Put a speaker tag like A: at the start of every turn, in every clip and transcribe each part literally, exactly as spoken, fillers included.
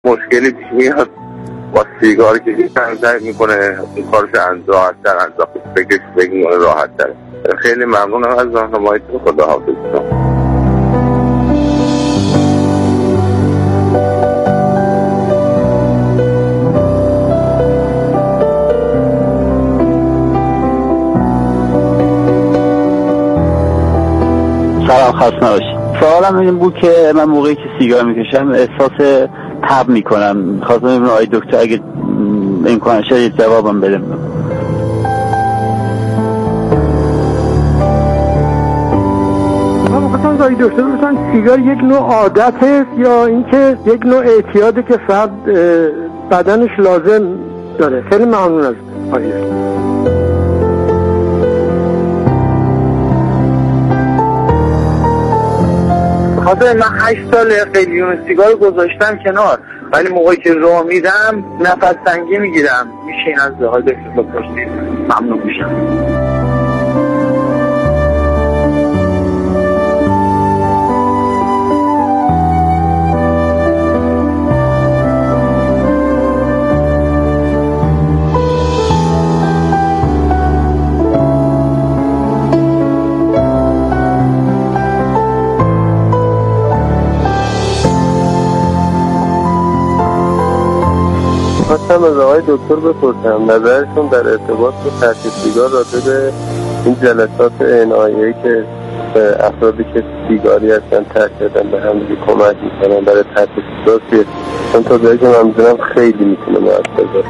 A: مشکلی پیش میاد با سیگار کشیدن سعی میکنه این کارش انجام تر انجام بکش بگیره راحت تر. خیلی ممنونم از راهنماییتون. خدا حافظ.
B: سلام، خسته نباشید. سوالم این بود که من موقعی که سیگار میکشم احساس تب میکنم. میخواستم ببینم آقای دکتر اگه امکانش هست جوابم بده.
C: من میخواستم آقای دکتر بپرسم سیگار یک نوع عادت هست یا اینکه یک نوع اعتیاده که فرد بدنش لازم داره؟ خیلی ممنون از آقای
A: خاطر من هشت ساله قلیون سیگار گذاشتم کنار، ولی موقعی که راه میدم نفس تنگی میگیرم. میشه این از آقای دکتر بپرسید؟ ممنون میشم.
D: خواستم از آقای دکتر بپرسم نظرشون در ارتباط با ترک سیگار راجع به این جلسات عنایه‌ای که افرادی که سیگاری هستن ترک کردن به هم دیگه کمک میکنن برای ترک سیگار که چون تا جایی که من میدونم خیلی میتونه مؤثر باشه.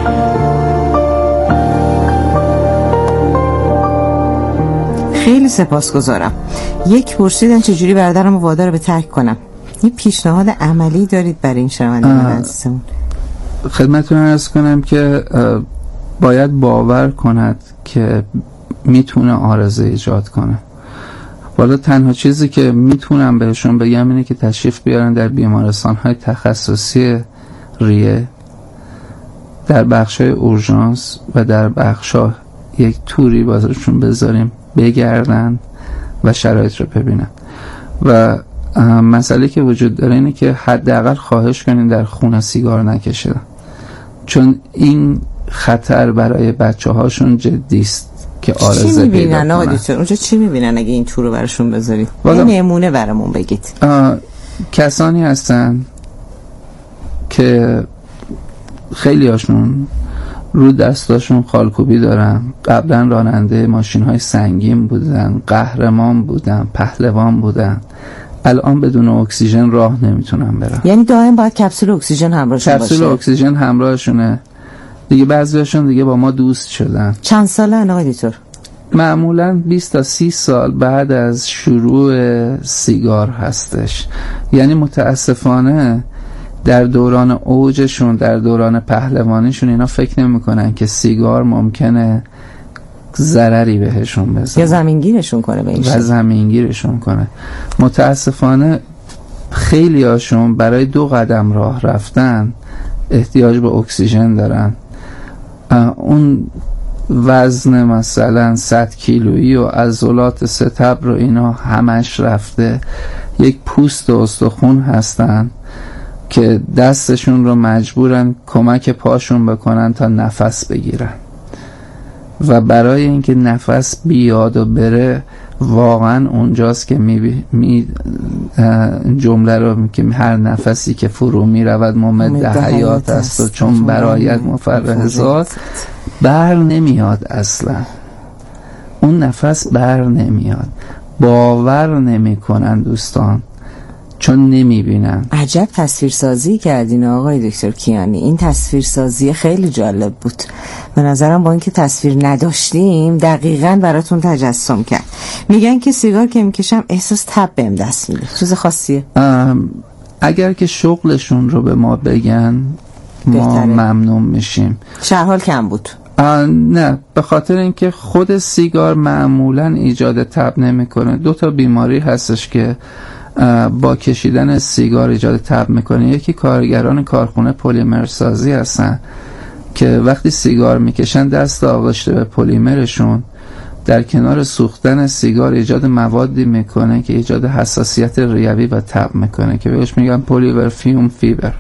E: خیلی سپاسگزارم. یک پرسیدن چجوری برادرم رو وادار به ترک کنم. یه پیشنهاد عملی دارید برای این شنوندگان عزیزمون؟
F: خدمتتون عرض کنم که باید باور کند که میتونه عارضه ایجاد کنه. والا تنها چیزی که میتونم بهشون بگم اینه که تشریف بیارن در بیمارستان‌های تخصصی ریه، در بخش‌های اورژانس و در بخش‌ها یک توری بازشون بذاریم بگردن و شرایط رو ببینن. و مسئله که وجود داره اینه که حداقل خواهش کنین در خونه سیگار نکشیدن، چون این خطر برای بچه هاشون جدی است که عارضه پیدا کنن.
E: اونجا چی میبینن اگه این تور رو براشون بذارید؟ یه نمونه برامون بگید.
F: کسانی هستن که خیلی هاشون رو دستاشون خالکوبی دارن، قبلا راننده ماشین های سنگین بودن، قهرمان بودن، پهلوان بودن، الان بدون اکسیژن راه نمیتونن برن.
E: یعنی دائم باید کپسول اکسیژن همراهشون باشه؟
F: کپسول اکسیژن همراهشونه دیگه. بعضیاشون دیگه با ما دوست شدن.
E: چند ساله آقای دکتر؟
F: معمولاً بیست تا سی سال بعد از شروع سیگار هستش. یعنی متاسفانه در دوران اوجشون، در دوران پهلوانیشون اینا فکر نمی‌کنن که سیگار ممکنه ضرری بهشون بزنه
E: یا زمینگیرشون کنه به این
F: و زمینگیرشون کنه. متاسفانه خیلی هاشون برای دو قدم راه رفتن احتیاج به اکسیژن دارن. اون وزن مثلا صد کیلویی و عضلات ستبر رو اینا همش رفته. یک پوست و استخون هستن که دستشون رو مجبورن کمک پاشون بکنن تا نفس بگیرن و برای اینکه نفس بیاد و بره واقعا اونجاست که می, می جمله رو که هر نفسی که فرو می رود ممد حیات است و چون برایت مفرحزات بر نمیاد. اصلا اون نفس بر نمیاد. باور نمی کنن دوستان چون نمی بینن.
E: عجب تصویرسازی کردین آقای دکتر کیانی. این تصویرسازی خیلی جالب بود به نظرم. با اینکه تصویر نداشتیم دقیقاً براتون تجسم کرد. میگن که سیگار که میکشم احساس تب بهم دست میده. چیز خاصیه؟
F: اگر که شغلشون رو به ما بگن ما بهتره. ممنون میشیم.
E: شرحال کم بود؟
F: نه، به خاطر اینکه خود سیگار معمولاً ایجاد تب نمیکنه. دو تا بیماری هستش که با کشیدن سیگار ایجاد تب میکنه. یکی کارگران کارخونه پلیمرسازی هستن که وقتی سیگار میکشن دست آغشته به پلیمرشون در کنار سوختن سیگار ایجاد موادی میکنه که ایجاد حساسیت ریوی و تب میکنه که بهش میگن پلیورفیوم فیبر.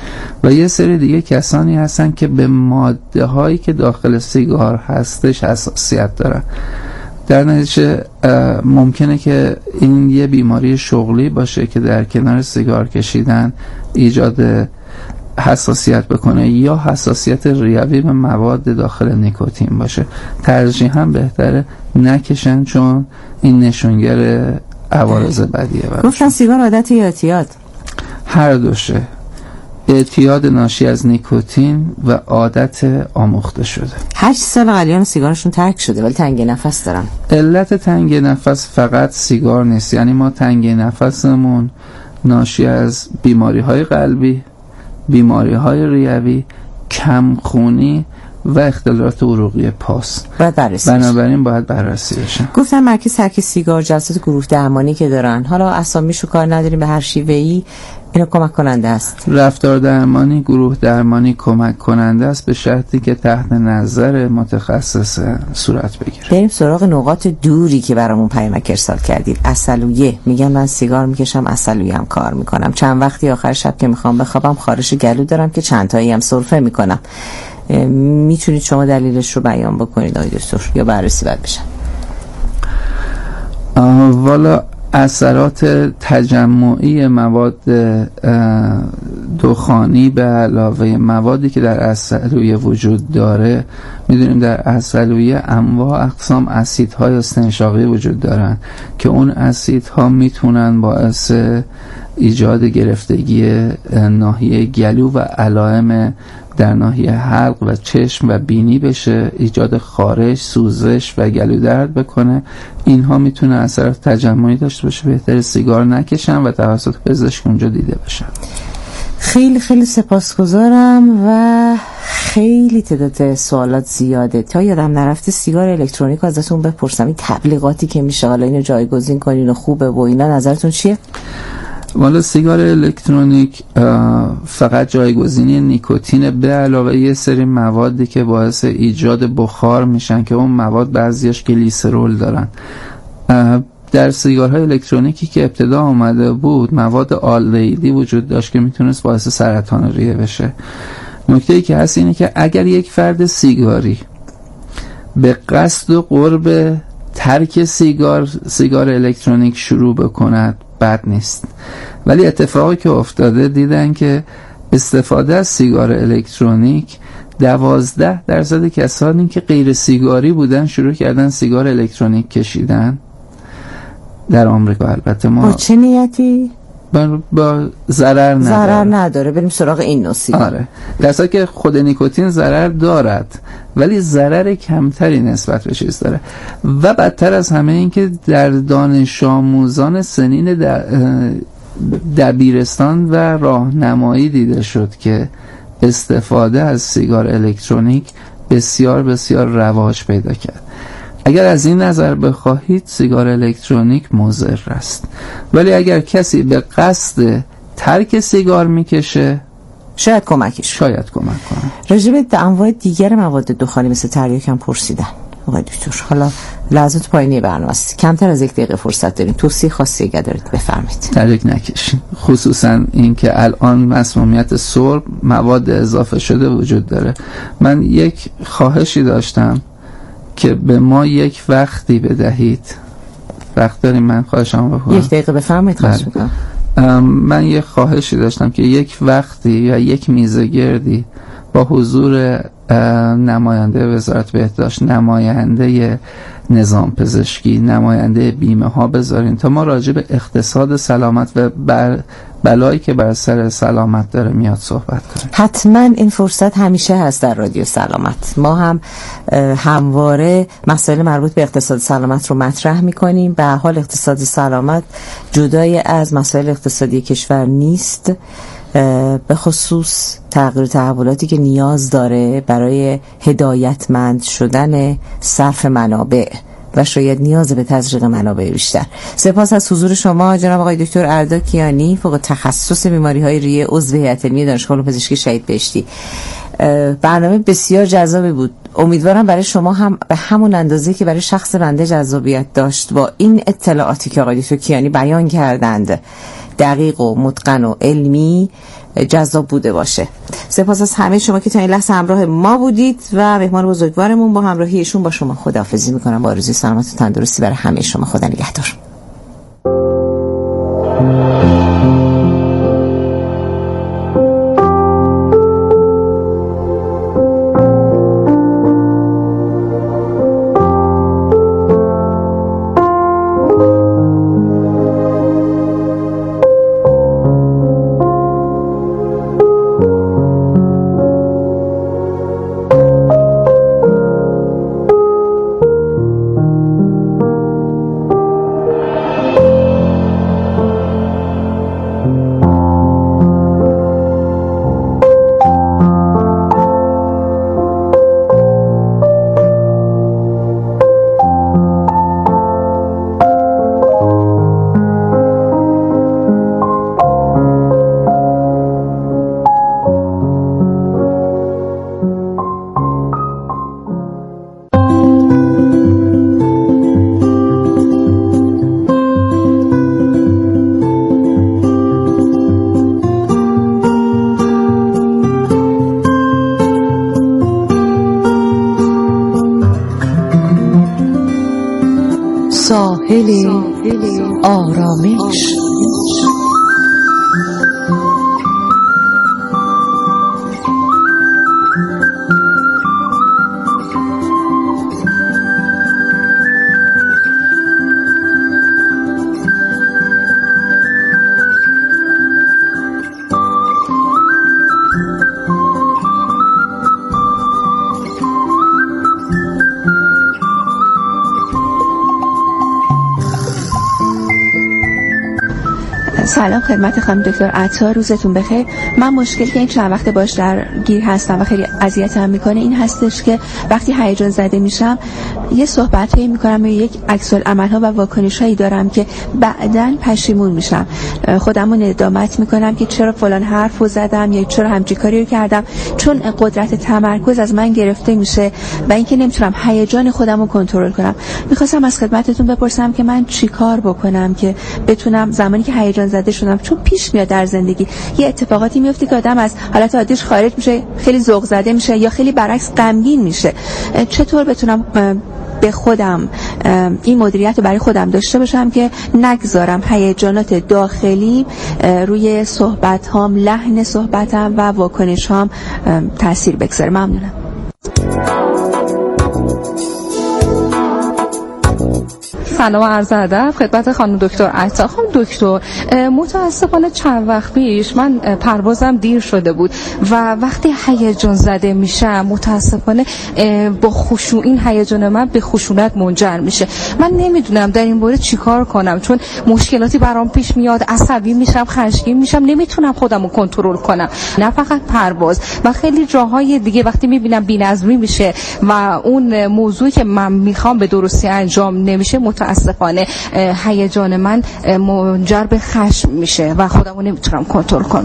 F: و یه سری دیگه کسانی هستن که به ماده هایی که داخل سیگار هستش حساسیت دارن. در نتیجه ممکنه که این یه بیماری شغلی باشه که در کنار سیگار کشیدن ایجاد حساسیت بکنه، یا حساسیت ریوی به مواد داخل نیکوتین باشه. ترجیحاً بهتره نکشن، چون این نشونگر عوارض بدیه.
E: گفتن سیگار عادت یا اعتیاد؟
F: هر دوشه، اعتیاد ناشی از نیکوتین و عادت آموخته شده.
E: هشت سال قلیان سیگارشون ترک شده ولی تنگی نفس دارن.
F: علت تنگی نفس فقط سیگار نیست، یعنی ما تنگی نفسمون ناشی از بیماری های قلبی، بیماری های ریوی، کمخونی و اختلالات عروقی پاس
E: باید بررسی
F: بنابراین باید بررسی بشن.
E: گفتن مرکز ترک سیگار جلسات گروه درمانی که دارن، حالا اسامیشو کار نداریم، به هر شیوه‌ای اینو کمک کننده است.
F: رفتار درمانی، گروه درمانی کمک کننده است به شرطی که تحت نظر متخصص صورت بگیره.
E: بریم سراغ نقاط دوری که برامون پیامک ارسال کردید. عسلویه میگن من سیگار میکشم، عسلویه هم کار میکنم. چند وقتی آخر شب که میخوام بخوابم خارش گلو دارم که چند تایی هم سرفه میکنم. میتونید شما دلیلش رو بیان بکنید آقای دکتر یا بررسی باید بشن؟
F: والا اثرات تجمعی مواد دخانی به علاوه موادی که در عسلویه وجود داره، میدونیم در عسلویه انواع اقسام اسیدهای استنشاقی وجود دارن که اون اسیدها میتونن باعث ایجاد گرفتگی ناحیه گلو و علائم در ناحیه حلق و چشم و بینی بشه، ایجاد خارش، سوزش و گلو درد بکنه. اینها میتونه اثرات تجمعی داشته باشه. بهتره سیگار نکشن و توسط پزشک اونجا دیده بشن.
E: خیلی خیلی سپاسگزارم و خیلی تعداد سوالات زیاده. تا یادم نرفته سیگار الکترونیک ازتون بپرسم، این تبلیغاتی که میشه حالا اینو جایگزین کنین و خوبه و اینا، نظرتون چیه؟
F: والا سیگار الکترونیک فقط جایگزینی نیکوتین به علاوه یه سری موادی که باعث ایجاد بخار میشن که اون مواد بعضیاش گلیسرول دارن. در سیگارهای الکترونیکی که ابتدا آمده بود مواد آلدهیدی وجود داشت که میتونست باعث سرطان ریه بشه. نکته‌ای که هست اینه که اگر یک فرد سیگاری به قصد و قرب ترک سیگار سیگار الکترونیک شروع بکند بد نیست، ولی اتفاقی که افتاده دیدن که استفاده از سیگار الکترونیک دوازده درصد کسانی که غیر سیگاری بودن شروع کردن سیگار الکترونیک کشیدن در آمریکا. البته ما
E: با چه نیتی؟
F: با, با ضرر نداره.
E: ضرر نداره. بریم سراغ این نوع سیگار.
F: آره. در حالی که خود نیکوتین ضرر دارد ولی ضرر کمتری نسبت به چیز داره. و بدتر از همه این که در دانش آموزان سنین دبیرستان و راهنمایی دیده شد که استفاده از سیگار الکترونیک بسیار بسیار رواج پیدا کرد. اگر از این نظر بخواهید سیگار الکترونیک مضر است، ولی اگر کسی به قصد ترک سیگار میکشه
E: شاید کمکش
F: شاید کمک کنه.
E: راجع به انواع دیگر مواد دخانی مثل تریاک هم پرسیدن آقای دکتر. حالا لحظات پایانی برنامه است، کمتر از یک دقیقه فرصت داریم، توصیه خاصی اگر دارید بفرمایید.
F: تریاک نکشین، خصوصا این که الان مسمومیت سرب مواد اضافه شده وجود داره. من یک خواهشی داشتم که به ما یک وقتی بدهید. وقت داریم؟ من خواهشم بکنم
E: یک دقیقه بفرمایید. خواهش میکنم.
F: من یک خواهشی داشتم که یک وقتی یا یک میزه گردی با حضور نماینده وزارت بهداشت، نماینده نظام پزشکی، نماینده بیمه ها بذارین تا ما راجع به اقتصاد سلامت و بر بلایی که بر سر سلامت داره میاد صحبت کنیم.
E: حتما این فرصت همیشه هست در رادیو سلامت. ما هم همواره مسائل مربوط به اقتصاد سلامت رو مطرح میکنیم. به حال اقتصاد سلامت جدای از مسائل اقتصادی کشور نیست، به خصوص تغییر تحولاتی که نیاز داره برای هدایتمند شدن صرف منابع و شاید نیاز به تزریق منابع بیشتر. سپاس از حضور شما جناب آقای دکتر اردا کیانی، فوق تخصص بیماری های ریه، عضو هیئت علمی دانشگاه پزشکی شهید بهشتی. برنامه بسیار جذابی بود. امیدوارم برای شما هم به همون اندازه که برای شخص بنده جذابیت داشت با این اطلاعاتی که آقای دکتر کیانی بیان کردند، دقیق و متقن و علمی، جذاب بوده باشه. سپاس از همه شما که تا این لحظه همراه ما بودید و مهمان بزرگوارمون با همراهیشون با شما خداحافظی میکنم. با آرزوی سلامت و تندرستی برای همه شما. خدا نگهدار. ساحل آرامش.
G: سلام خدمت خانم دکتر عطا، روزتون بخیر. من مشکلی که این چند وقت باش درگیر هستم و خیلی اذیتم میکنه این هستش که وقتی هیجان زده میشم یه صحبتایی میکنم و یک عکس العمل‌ها و واکنش‌هایی دارم که بعداً پشیمون میشم. خودمو ندامت میکنم که چرا فلان حرفو زدم یا چرا همچین کاری رو کردم، چون قدرت تمرکز از من گرفته میشه و اینکه نمیتونم هیجان خودمو کنترل کنم. میخواستم از خدمتتون بپرسم که من چیکار بکنم که بتونم زمانی که هیجان زده شدم، چون پیش میاد در زندگی یه اتفاقاتی میفته که آدم از حالت عادیش خارج میشه، خیلی ذوق زده میشه یا خیلی برعکس غمگین میشه، چطور بتونم به خودم این مدیریت رو برای خودم داشته باشم که نگذارم هیجانات داخلی روی صحبت هام، لحن صحبتم و واکنش هام تأثیر بگذاره. ممنونم.
H: سلام و عرض ادب خدمت خانم دکتر عطا. خانم دکتر، متاسفانه چند وقت پیش من پروازم دیر شده بود و وقتی هیجان زده میشم متاسفانه با خشوع این هیجان من به خشونت منجر میشه. من نمیدونم در این مورد چیکار کنم، چون مشکلاتی برام پیش میاد، عصبی میشم، خشمگین میشم، نمیتونم خودم رو کنترل کنم. نه فقط پرواز و خیلی جاهای دیگه وقتی میبینم بی‌نظمی میشه و اون موضوعی که من میخوام به درستی انجام نمیشه، متاسفانه هیجان من منجر به خشم میشه و خودمو نمیتونم کنترل کنم.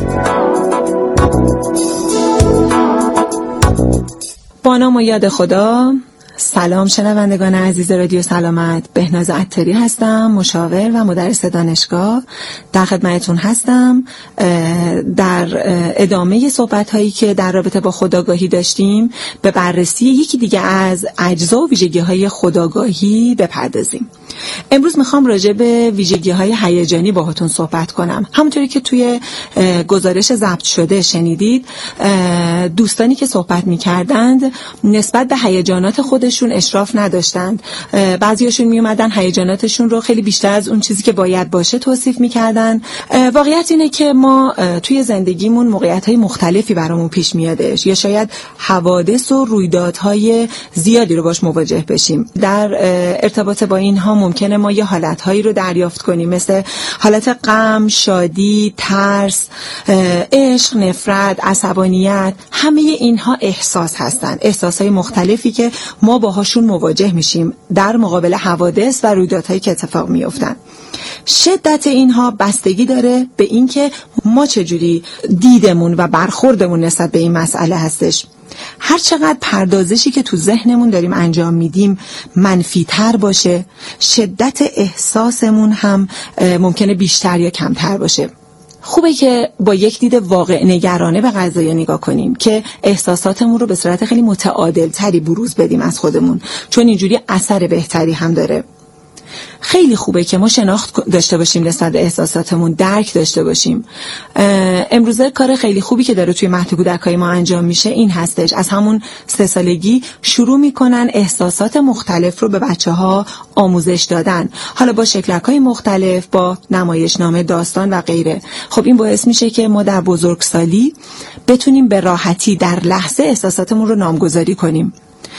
I: با نام و یاد خدا. سلام شنوندگان عزیز رادیو سلامت، بهناز عطاری هستم، مشاور و مدرس دانشگاه. در خدمتتون هستم. در ادامه صحبت هایی که در رابطه با خودآگاهی داشتیم به بررسی یکی دیگه از اجزا و ویژگی های خودآگاهی بپردازیم. امروز میخوام راجع به ویژگی های هیجانی باهاتون صحبت کنم. همونطوری که توی گزارش ضبط شده شنیدید، دوستانی که صحبت میکردند نسبت به هیجانات خودشون اشراف نداشتند. بعضیاشون میومدن هیجاناتشون رو خیلی بیشتر از اون چیزی که باید باشه توصیف میکردن. واقعیت اینه که ما توی زندگیمون موقعیت‌های مختلفی برامون پیش میادش، یا شاید حوادث و رویدادهای زیادی رو باش مواجه بشیم. در ارتباط با اینها ممکنه ما یه حالتهایی رو دریافت کنیم، مثل حالت غم، شادی، ترس، عشق، نفرت، عصبانیت. همه اینها احساس هستن، احساسهای مختلفی که ما باهاشون مواجه میشیم در مقابل حوادث و رویدادهایی که اتفاق میافتن. شدت اینها بستگی داره به اینکه ما چجوری دیدمون و برخوردمون نسبت به این مسئله هستش. هر چقدر پردازشی که تو ذهنمون داریم انجام میدیم منفی تر باشه، شدت احساسمون هم ممکنه بیشتر یا کمتر باشه. خوبه که با یک دید واقع نگرانه به قضایا نگاه کنیم که احساساتمون رو به صورت خیلی متعادل تری بروز بدیم از خودمون، چون اینجوری اثر بهتری هم داره. خیلی خوبه که ما شناخت داشته باشیم نسبت به احساساتمون، درک داشته باشیم. امروزه کار خیلی خوبی که داره توی مهد کودکای ما انجام میشه این هستش، از همون سه سالگی شروع میکنن احساسات مختلف رو به بچه‌ها آموزش دادن، حالا با شکلک‌های مختلف، با نمایشنامه، داستان و غیره. خب این باعث میشه که ما در بزرگسالی بتونیم به راحتی در لحظه احساساتمون رو نامگذاری کنیم.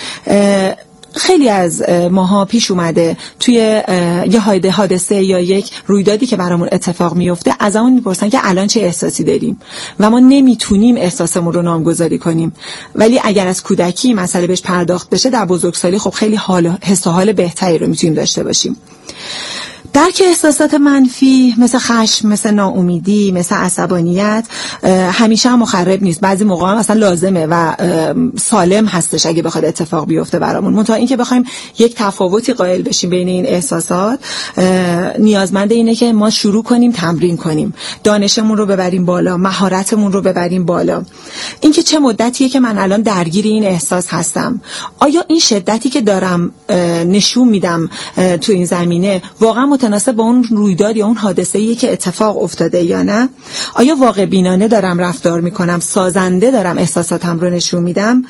I: خیلی از ماها پیش اومده توی یه حادثه یا یک رویدادی که برامون اتفاق میفته ازمون میپرسن که الان چه احساسی داریم و ما نمیتونیم احساسمون رو نامگذاری کنیم، ولی اگر از کودکی مسئله بهش پرداخت بشه در بزرگسالی خب خیلی حال حس و حال بهتری رو میتونیم داشته باشیم. درک احساسات منفی مثل خشم، مثل ناامیدی، مثل عصبانیت همیشه هم مخرب نیست، بعضی موقع هم اصلا لازمه و سالم هستش اگه بخواد اتفاق بیفته برامون. منتها این که بخوایم یک تفاوتی قائل بشیم بین این احساسات نیازمند اینه که ما شروع کنیم تمرین کنیم، دانشمون رو ببریم بالا، مهارتمون رو ببریم بالا. این که چه مدتیه که من الان درگیر این احساس هستم، آیا این شدتی که دارم نشون میدم تو این زمینه واقعا متناسب با اون رویداد یا اون حادثه‌ای که اتفاق افتاده یا نه؟ آیا واقع بینانه دارم رفتار میکنم، سازنده دارم احساساتم رو نشون میدم؟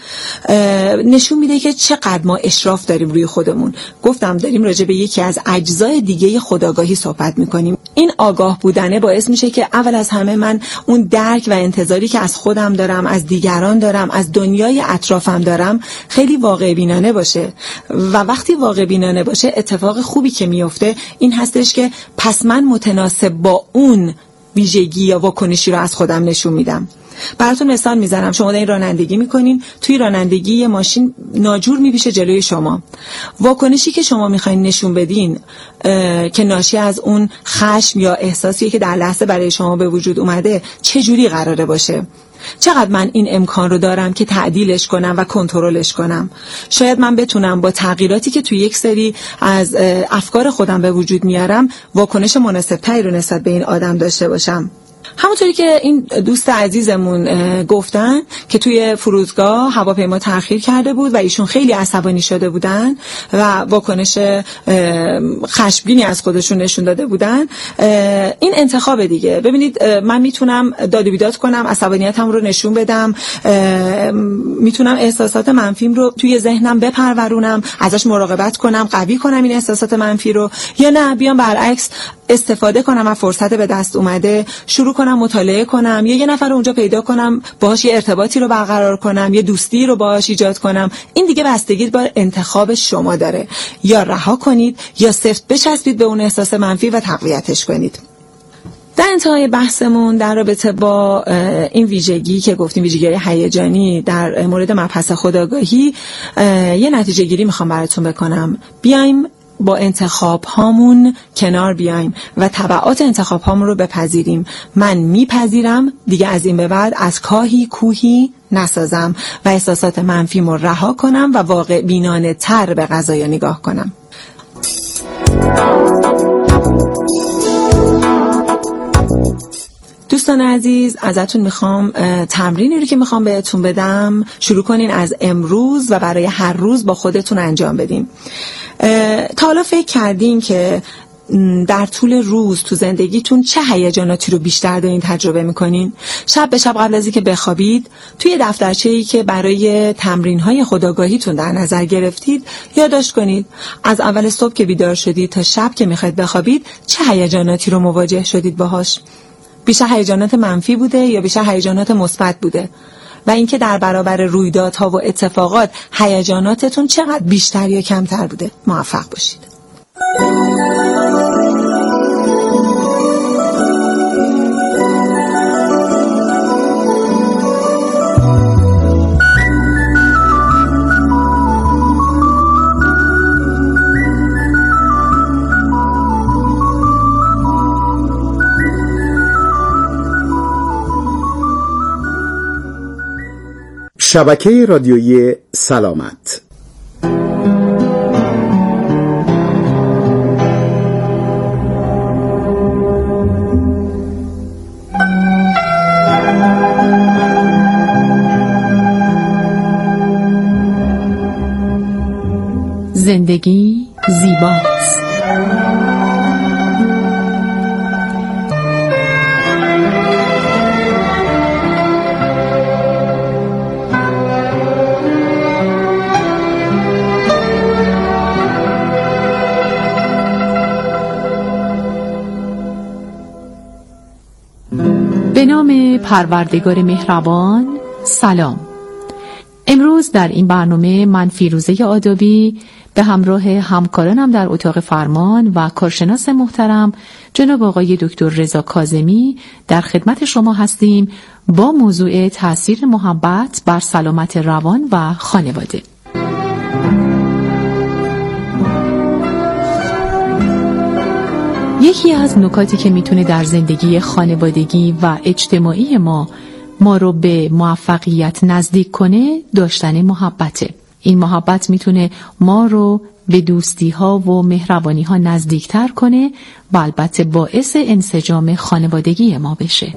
I: نشون میده که چقدر ما اشراف داریم روی خودمون. گفتم داریم راجع به یکی از اجزای دیگه خودآگاهی صحبت میکنیم. این آگاه بودنه باعث میشه که اول از همه من اون درک و انتظاری که از خودم دارم، از دیگران دارم، از دنیای اطرافم دارم خیلی واقع بینانه باشه. و وقتی واقع بینانه باشه اتفاق خوبی که میفته این هستش که پس من متناسب با اون ویژگی یا واکنشی رو از خودم نشون میدم. براتون مثال میزنم، شما دارین رانندگی میکنین، توی رانندگی یه ماشین ناجور میپیشه جلوی شما. واکنشی که شما میخواین نشون بدین که ناشی از اون خشم یا احساسی که در لحظه برای شما به وجود اومده چه جوری قراره باشه؟ چقدر من این امکان رو دارم که تعدیلش کنم و کنترلش کنم؟ شاید من بتونم با تغییراتی که توی یک سری از افکار خودم به وجود میارم واکنش مناسب‌تری رو نسبت به این آدم داشته باشم. همونطوری که این دوست عزیزمون گفتن که توی فرودگاه هواپیما تأخیر کرده بود و ایشون خیلی عصبانی شده بودن و واکنش خشمگینی از خودشون نشون داده بودن، این انتخاب دیگه. ببینید من میتونم داد و بیداد کنم، عصبانیتم رو نشون بدم، میتونم احساسات منفیم رو توی ذهنم بپرورونم، ازش مراقبت کنم، قوی کنم این احساسات منفی رو، یا نه بیام برعکس استفاده کنم از فرصت به دست اومده، شروع کنم مطالعه کنم، یا یه نفر رو اونجا پیدا کنم باهاش یه ارتباطی رو برقرار کنم، یه دوستی رو باهاش ایجاد کنم. این دیگه بستگی به انتخاب شما داره، یا رها کنید یا سفت بچسبید به اون احساس منفی و تقویتش کنید. در انتهای بحثمون در رابطه با این ویژگی که گفتیم ویژگی هیجانی در مورد مبحث خودآگاهی یه نتیجه گیری میخوام براتون بکنم. بیایم با انتخاب هامون کنار بیایم و تبعات انتخاب هامون رو بپذیریم. من میپذیرم دیگه از این به بعد از کاهی کوهی نسازم و احساسات منفیمو رها کنم و واقع بینانه تر به قضایا نگاه کنم. دوستان عزیز، ازتون میخوام تمرینی رو که میخوام بهتون بدم شروع کنین از امروز و برای هر روز با خودتون انجام بدین. تا حالا فکر کردین که در طول روز تو زندگیتون چه هیجاناتی رو بیشتر دارین تجربه میکنین؟ شب به شب قبل از اینکه بخوابید توی دفترچه‌ای که برای تمرین‌های خودآگاهیتون در نظر گرفتید یادداشت کنید از اول صبح که بیدار شدید تا شب که میخواید بخوابید چه هیجاناتی رو مواجه شدید باهاش؟ بیشتر هیجانات منفی بوده یا بیشتر هیجانات مثبت بوده؟ و اینکه در برابر رویدادها و اتفاقات هیجاناتتون چقدر بیشتر یا کمتر بوده؟ موفق باشید.
J: شبکه رادیویی سلامت.
I: زندگی زیباست. به نام پروردگار مهربان. سلام. امروز در این برنامه من فیروزه آدابی به همراه همکارانم در اتاق فرمان و کارشناس محترم جناب آقای دکتر رضا کاظمی در خدمت شما هستیم با موضوع تأثیر محبت بر سلامت روان و خانواده. یکی از نکاتی که میتونه در زندگی خانوادگی و اجتماعی ما ما رو به موفقیت نزدیک کنه داشتن محبته. این محبت میتونه ما رو به دوستی ها و مهربانی ها نزدیکتر کنه و البته باعث انسجام خانوادگی ما بشه.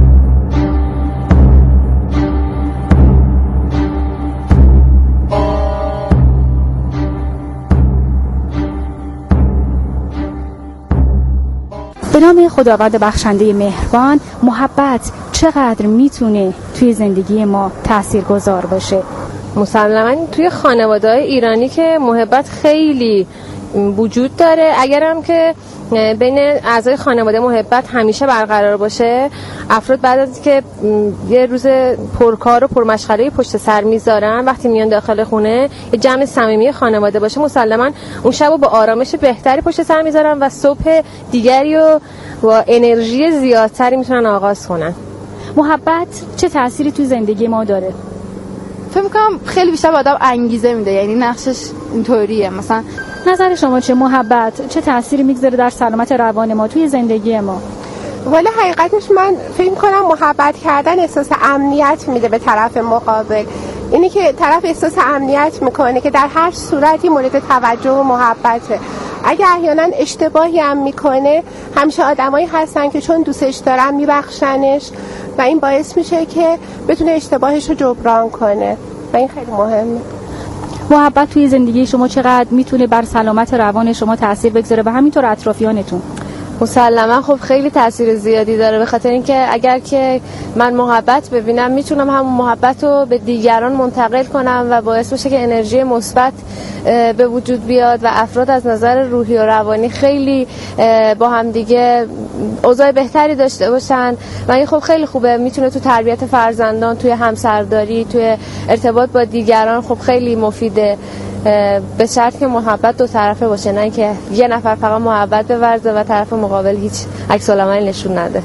K: به نام خداوند بخشنده مهربان، محبت چقدر میتونه توی زندگی ما تاثیرگذار باشه؟
L: مسلماً توی خانواده‌های ایرانی که محبت خیلی وجود داره. اگرم که بین اعضای خانواده محبت همیشه برقرار باشه، افراد بعد از که یه روز پرکار و پرمشغله پشت سر میذارن، وقتی میان داخل خونه یه جمع صمیمی خانواده باشه، مسلماً اون شبو با آرامش بهتری پشت سر میذارن و صبح دیگری و با انرژی زیادتری میتونن آغاز کنن.
K: محبت چه تأثیری توی زندگی ما داره؟
M: فکر می‌کنم خیلی بیشتر به آدم انگیزه میده، یعنی نقشش اینطوریه. مثلا
K: نظر شما چه؟ محبت چه تأثیری میگذاره در سلامت روان ما توی زندگی ما؟
N: والا حقیقتش من فکر کنم محبت کردن احساس امنیت میده به طرف مقابل. اینی که طرف احساس امنیت میکنه که در هر صورتی مورد توجه و محبته. اگه احیانا اشتباهی هم میکنه، همیشه آدمایی هستن که چون دوستش دارن میبخشنش و این باعث میشه که بتونه اشتباهش رو جبران کنه و این خیلی مهمه.
K: محبت توی زندگی شما چقدر میتونه بر سلامت روان شما تأثیر بگذاره و همینطور اطرافیانتون؟
L: مسلما خب خیلی تاثیر زیادی داره، به خاطر اینکه اگر که من محبت ببینم میتونم همون محبت رو به دیگران منتقل کنم و باعث بشه که انرژی مثبت به وجود بیاد و افراد از نظر روحی و روانی خیلی با هم دیگه اوضاع بهتری داشته باشن و این خب خیلی خوبه. میتونه تو تربیت فرزندان، توی همسرداری، توی ارتباط با دیگران خب خیلی مفیده، به شرط که محبت دو طرفه باشه، نه که یه نفر فقط محبت بورزه و طرف مقابل هیچ عکس العملی نشون نده.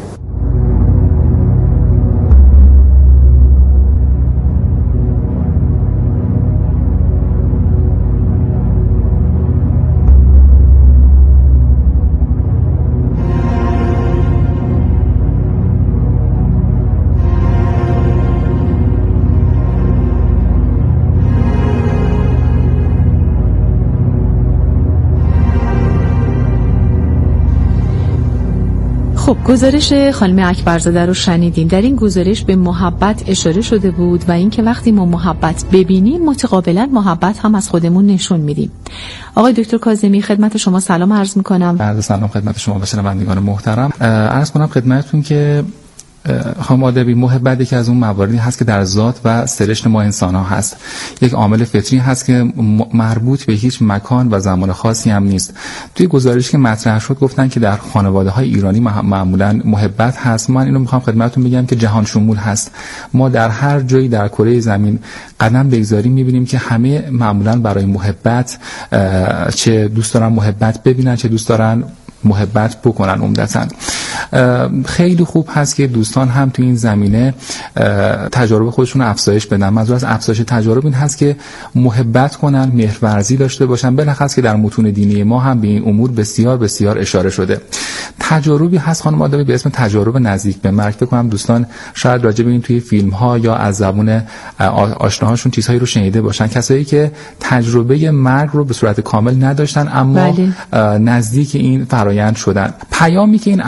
I: خب گزارش خانم اکبرزاده رو شنیدیم. در این گزارش به محبت اشاره شده بود و اینکه وقتی ما محبت ببینیم متقابلا محبت هم از خودمون نشون میدیم. آقای دکتر کاظمی خدمت شما سلام عرض میکنم.
O: عرض سلام خدمت شما و شنوندگان محترم. عرض کنم خدمتتون که خانم آدابی، محبت یکی از اون مواردی هست که در ذات و سرشت ما انسان ها هست. یک عامل فطری هست که مربوط به هیچ مکان و زمان خاصی هم نیست. توی گزارشی که مطرح شد گفتن که در خانواده های ایرانی معمولا محبت هست. من اینو میخوام خدمتتون بگم که جهان شمول هست. ما در هر جایی در کره زمین قدم بگذاریم میبینیم که همه معمولا برای محبت، چه دوست دارن محبت ببینن چه دوست دارن محبت بکنن عمدتاً. خیلی خوب هست که دوستان هم تو این زمینه تجارب خودشون رو افزایش بدن. منظور از افزایش تجارب این هست که محبت کنن، مهرورزی داشته باشن. بالاخص که در متون دینی ما هم به این امور بسیار بسیار اشاره شده. تجاربی هست خانم آدابی به اسم تجارب نزدیک به مرگ. فکر کنم دوستان شاید راجع به این توی فیلم ها یا از زبون آشناهاشون چیزهایی رو شنیده باشن. کسایی که تجربه مرگ رو به صورت کامل نداشتن اما بله. نزدیک این فرایند شدن. پیامی که این افراد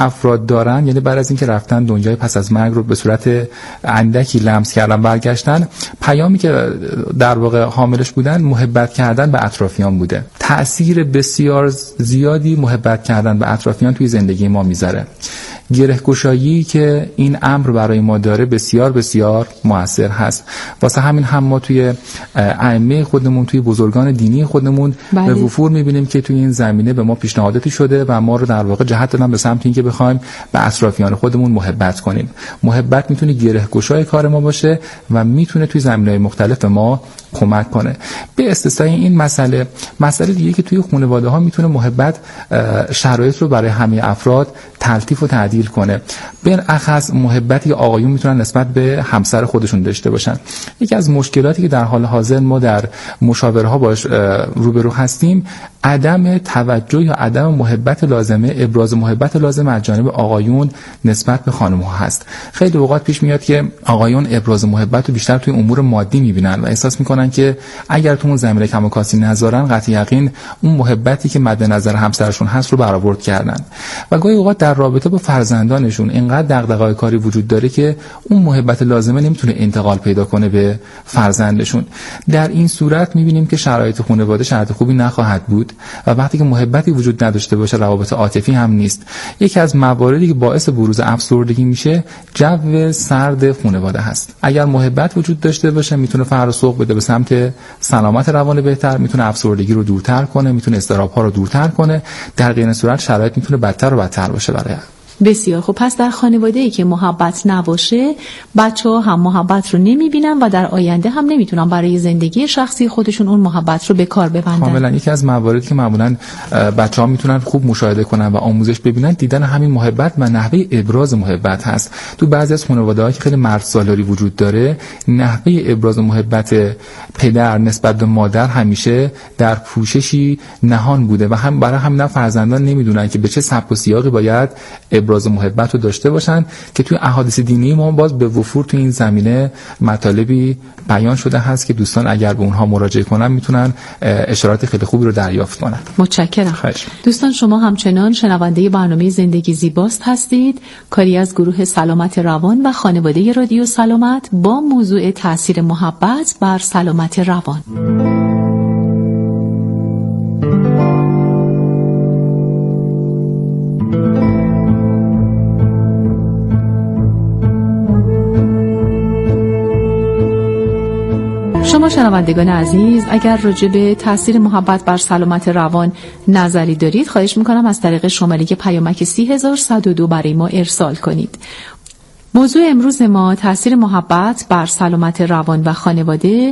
O: دارن، یعنی بعد از اینکه رفتن دنیای پس از مرگ رو به صورت اندکی لمس کردن برگشتن، پیامی که در واقع حاملش بودن محبت کردن به اطرافیان بوده. تأثیر بسیار زیادی محبت کردن به اطرافیان توی زندگی ما میذاره. گره‌گشایی که این امر برای ما داره بسیار بسیار مؤثر هست. واسه همین هم ما توی ائمه خودمون، توی بزرگان دینی خودمون بله. به وفور می‌بینیم که توی این زمینه به ما پیشنهاداتی شده و ما رو در واقع جهت دادن به سمت اینکه بخوایم به اطرافیان خودمون محبت کنیم. محبت میتونه گره‌گشای کار ما باشه و میتونه توی زمینه‌های مختلف ما کمک کنه. به استثنای این مسئله، مسئله دیگه که توی خانواده‌ها میتونه محبت شرایط رو برای همه افراد تلطیف و تعدیل کنه. بالاخص محبتی آقایون میتونن نسبت به همسر خودشون داشته باشن. یکی از مشکلاتی که در حال حاضر ما در مشاورها باش روبرو هستیم، عدم توجه یا عدم محبت لازمه، ابراز محبت لازمه از جانب آقایون نسبت به خانم‌ها هست. خیلی اوقات پیش میاد که آقایون ابراز محبت رو بیشتر توی امور مادی میبینن و احساس میکنن که اگر تو اون زمینه کم و کاسی نذارن، قطع یقین اون محبتی که مد نظر همسرشون هست رو برآورد کردن. و گاهی اوقات در رابطه با فرزندانشون اینقدر دغدغه‌های کاری وجود داره که اون محبت لازمه نمیتونه انتقال پیدا کنه به فرزندشون. در این صورت میبینیم که شرایط خانواده شرایط خوبی نخواهد بود و وقتی که محبتی وجود نداشته باشه، روابط عاطفی هم نیست. یکی از مواردی که باعث بروز افسردگی میشه، جو سرد خانواده هست. اگر محبت وجود داشته باشه، میتونه فر و سوق بده به سمت سلامت روان بهتر، میتونه افسردگی رو دورتر کنه، میتونه اضطراب‌ها رو دورتر کنه. در غیر این صورت شرایط میتونه بدتر و بدتر باشه برای
I: بسیار خوب. پس در خانواده‌ای که محبت نباشه، بچه‌ها هم محبت رو نمی‌بینن و در آینده هم نمیتونن برای زندگی شخصی خودشون اون محبت رو به کار ببندن.
O: کاملا. یکی از مواردی که معمولاً بچه‌ها میتونن خوب مشاهده کنن و آموزش ببینن، دیدن همین محبت و نحوه ابراز محبت هست. تو بعضی از خانواده‌ها که خیلی مرد سالاری وجود داره، نحوه ابراز محبت پدر نسبت به مادر همیشه در پوششی نهان بوده و هم برای همین فرزندان نمیدونن که به چه سبک و سیاقی باید ابراز محبت رو داشته باشن، که توی احادیث دینی ما باز به وفور توی این زمینه مطالبی بیان شده هست که دوستان اگر به اونها مراجعه کنن میتونن اشارات خیلی خوبی رو دریافت کنن.
I: متشکرم.
O: خواهش.
I: دوستان شما همچنان شنونده برنامه زندگی زیباست هستید، کاری از گروه سلامت روان و خانواده رادیو سلامت با موضوع تاثیر محبت بر سلامت روان. شما شنوندگان عزیز، اگر راجع به تاثیر محبت بر سلامت روان نظری دارید، خواهش میکنم از طریق شماره پیامک سی هزار و صد و دو برای ما ارسال کنید. موضوع امروز ما تاثیر محبت بر سلامت روان و خانواده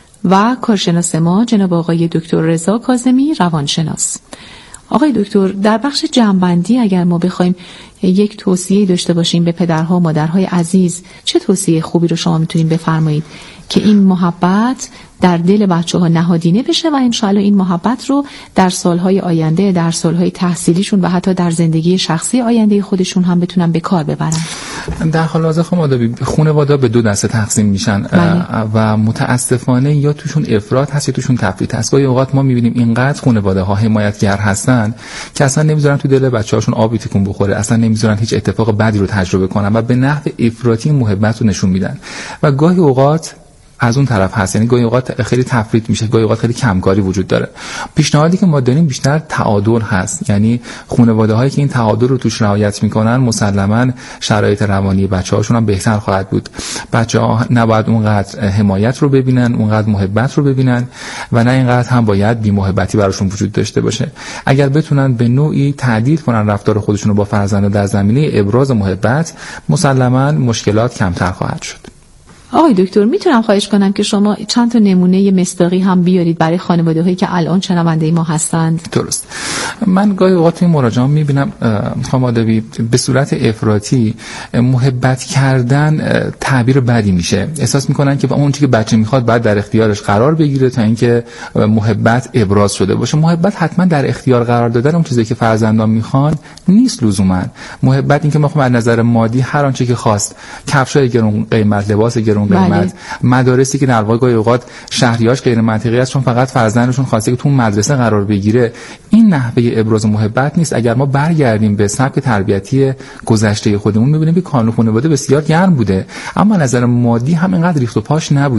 I: و کارشناس ما جناب آقای دکتر رضا کاظمی، روانشناس. آقای دکتر، در بخش جمع‌بندی اگر ما بخوایم یک توصیه داشته باشیم به پدرها و مادرهای عزیز، چه توصیه خوبی رو شما میتونید بفرمایید که این محبت در دل بچه‌ها نهادینه بشه و انشاءالله این محبت رو در سالهای آینده، در سالهای تحصیلیشون و حتی در زندگی شخصی آینده خودشون هم بتونن به کار ببرن؟
O: در حال حاضر خانواده به دو دسته تقسیم میشن بله. و متاسفانه یا توشون افراط هست یا توشون تفریط هست. گاهی اوقات ما میبینیم اینقدر خانواده ها حمایتگر هستن که اصلا نمیذارن تو دل بچه‌هاشون آبی تکون بخوره، اصلا نمیذارن هیچ اتفاق بدی رو تجربه کنن و به نحو افراطی محبت رو نشون میدن. و گاهی اوقات از اون طرف هست، یعنی گاهی اوقات خیلی تفریط میشه، گاهی اوقات خیلی کمکاری وجود داره. پیشنهادی که ما داریم بیشتر تعادل هست، یعنی خانواده هایی که این تعادل رو توش رعایت میکنن مسلماً شرایط روانی بچه‌هاشون هم بهتر خواهد بود. بچه‌ها نباید اونقدر حمایت رو ببینن، اونقدر محبت رو ببینن و نه اینقدر هم باید بی محبتی براشون وجود داشته باشه. اگر بتونن به نوعی تعدیل کنن رفتار خودشون رو با فرزند در زمینه ابراز محبت، مسلماً مشکلات کمتر خواهد شد.
I: آقای دکتر، میتونم خواهش کنم که شما چند تا نمونه مصداقی هم بیارید برای خانواده هایی که الان شنونده ما هستند؟
O: درست. من گاهی اوقات این مراجعه میبینم خانواده به صورت افراطی محبت کردن تعبیر بدی میشه. احساس میکنن که اون چیزی که بچه میخواد باید در اختیارش قرار بگیره تا اینکه محبت ابراز شده باشه. محبت حتما در اختیار قرار دادن اون چیزی که فرزندان میخوان نیست لزوما. محبت این که ما از نظر مادی هر آنچه که خواست، کفشای گرون قیمت، لباس گرون اون قیمت، مدارسی که در واقع گاهی اوقات شهریه‌اش غیر منطقی است چون فقط فرزندشون خواسته که تو مدرسه قرار بگیره. این نحوه ابراز محبت نیست. اگر ما برگردیم به سبک تربیتی گذشته خودمون می‌بینیم که کانون خانواده بسیار گرم بوده، اما نظر مادی هم اینقدر ریخت و پاش نبوده.